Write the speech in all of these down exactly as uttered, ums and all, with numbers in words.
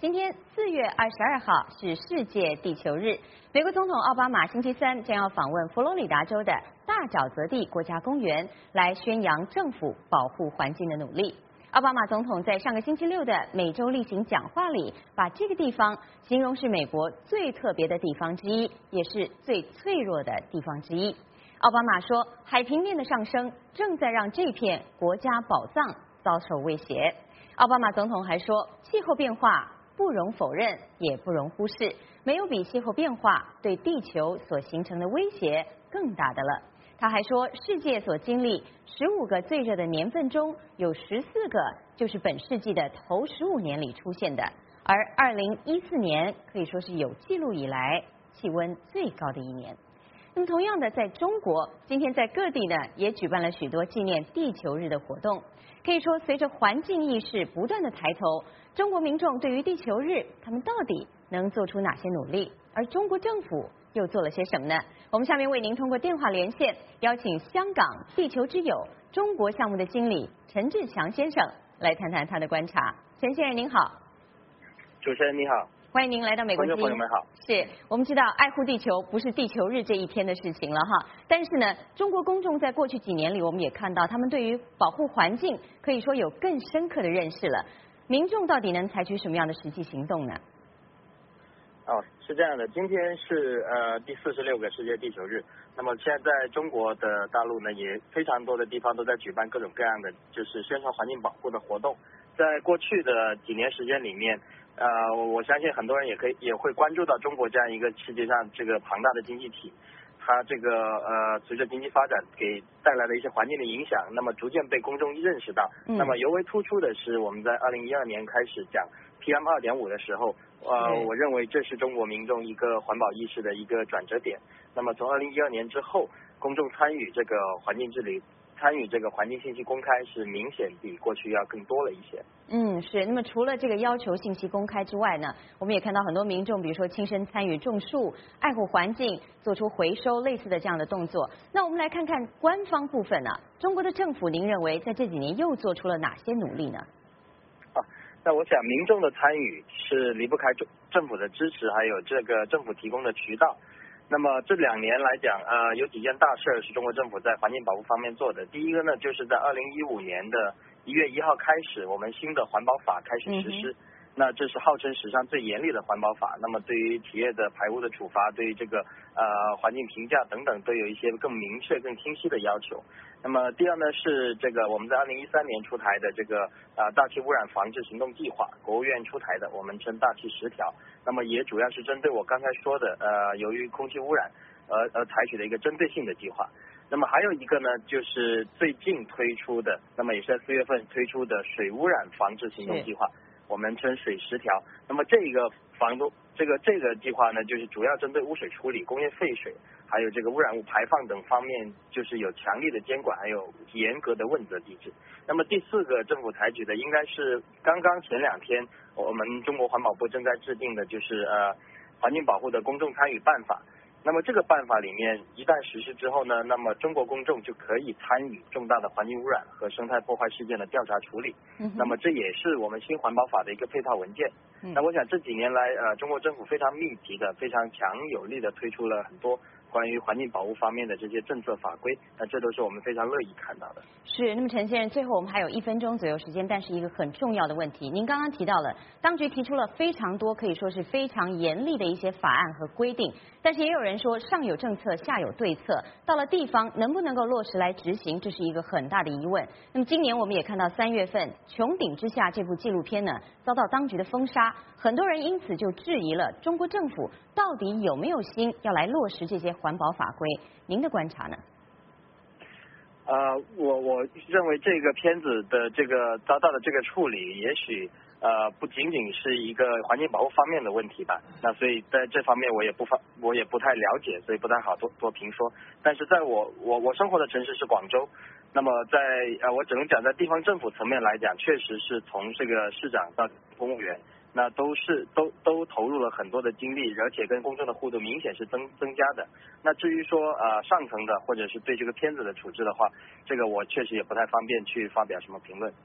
今天四月二十二号是世界地球日，美国总统奥巴马星期三将要访问佛罗里达州的大沼泽地国家公园，来宣扬政府保护环境的努力。奥巴马总统在上个星期六的美洲例行讲话里，把这个地方形容是美国最特别的地方之一，也是最脆弱的地方之一。奥巴马说，海平面的上升正在让这片国家宝藏遭受威胁。奥巴马总统还说，气候变化不容否认，也不容忽视，没有比气候变化对地球所形成的威胁更大的了。他还说，世界所经历十五个最热的年份中，有十四个就是本世纪的头十五年里出现的，而二零一四年可以说是有记录以来气温最高的一年。那么同样的，在中国，今天在各地呢也举办了许多纪念地球日的活动。可以说，随着环境意识不断的抬头，中国民众对于地球日，他们到底能做出哪些努力？而中国政府又做了些什么呢？我们下面为您通过电话连线，邀请香港地球之友中国项目的经理陈志强先生来谈谈他的观察。陈先生您好。 主持人你好。 欢迎您来到美国之音。 观众朋友们好。 是我们知道爱护地球不是地球日这一天的事情了哈，但是呢，中国公众在过去几年里，我们也看到他们对于保护环境可以说有更深刻的认识了。民众到底能采取什么样的实际行动呢？ 哦，是这样的，今天是呃第四十六个世界地球日。那么现在在中国的大陆呢，也非常多的地方都在举办各种各样的就是宣传环境保护的活动。在过去的几年时间里面，呃，我相信很多人也可以也会关注到中国这样一个世界上这个庞大的经济体，它这个呃随着经济发展给带来的一些环境的影响，那么逐渐被公众认识到。嗯、那么尤为突出的是，我们在二零一二年开始讲 P M 二点五 的时候，呃，我认为这是中国民众一个环保意识的一个转折点。那么从二零一二年之后，公众参与这个环境治理，参与这个环境信息公开是明显比过去要更多了一些。 嗯，是。那么除了这个要求信息公开之外呢，我们也看到很多民众，比如说亲身参与种树、爱护环境、做出回收类似的这样的动作。那我们来看看官方部分呢，中国的政府，您认为在这几年又做出了哪些努力呢？ 啊，那我想民众的参与是离不开政政府的支持，还有这个政府提供的渠道。那么这两年来讲，呃，有几件大事是中国政府在环境保护方面做的。第一个呢，就是在二零一五年的一月一号开始，我们新的环保法开始实施。嗯、那这是号称史上最严厉的环保法。那么对于企业的排污的处罚，对于这个呃环境评价等等，都有一些更明确、更清晰的要求。那么第二呢，是这个我们在二零一三年出台的这个呃大气污染防治行动计划，国务院出台的，我们称大气十条。那么也主要是针对我刚才说的呃由于空气污染而而采取的一个针对性的计划。那么还有一个呢，就是最近推出的，那么也是在四月份推出的水污染防治行动计划，我们称水十条。那么这个防动这个这个计划呢，就是主要针对污水处理、工业废水，还有这个污染物排放等方面，就是有强力的监管，还有严格的问责机制。那么第四个政府采取的，应该是刚刚前两天我们中国环保部正在制定的，就是呃环境保护的公众参与办法。那么这个办法里面一旦实施之后呢，那么中国公众就可以参与重大的环境污染和生态破坏事件的调查处理。嗯、那么这也是我们新环保法的一个配套文件。嗯、那我想这几年来，呃，中国政府非常密集的、非常强有力的推出了很多关于环境保护方面的这些政策法规，那这都是我们非常乐意看到的。 是。那么陈先生，最后我们还有一分钟左右时间，但是一个很重要的问题，您刚刚提到了，当局提出了非常多可以说是非常严厉的一些法案和规定，但是也有人说上有政策，下有对策，到了地方能不能够落实来执行，这是一个很大的疑问。那么今年我们也看到三月份《穹顶之下》这部纪录片呢，遭到当局的封杀，很多人因此就质疑了中国政府到底有没有心要来落实这些环保法规？您的观察呢？ 呃，我我认为这个片子的这个遭到的这个处理，也许呃不仅仅是一个环境保护方面的问题吧。那所以在这方面我也不发我也不太了解，所以不太好多多评说。但是在我我我生活的城市是广州，那么在呃我只能讲在地方政府层面来讲，确实是从这个市长到公务员，那都是都都投入了很多的精力，而且跟公众的互动明显是增增加的。那至于说呃上层的或者是对这个片子的处置的话，这个我确实也不太方便去发表什么评论。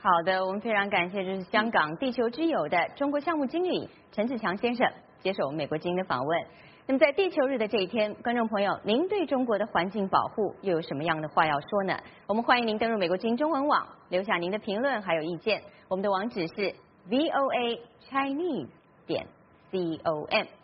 好的，我们非常感谢，这是香港地球之友的中国项目经理陈志强先生接受我们美国之音的访问。那么在地球日的这一天，观众朋友，您对中国的环境保护又有什么样的话要说呢？我们欢迎您登入美国之音中文网，留下您的评论还有意见。我们的网址是 v o a chinese 点 com。